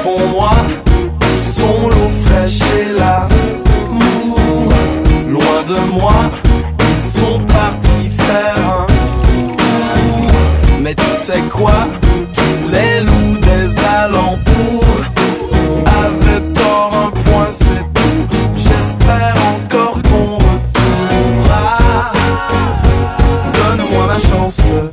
réponds-moi, où sont l'eau fraîche et l'amour? Loin de moi, ils sont partis faire un tour. Mais tu sais quoi, tous les loups des alentours avaient tort, un point c'est tout. J'espère encore ton retour. Ah, donne-moi ma chance.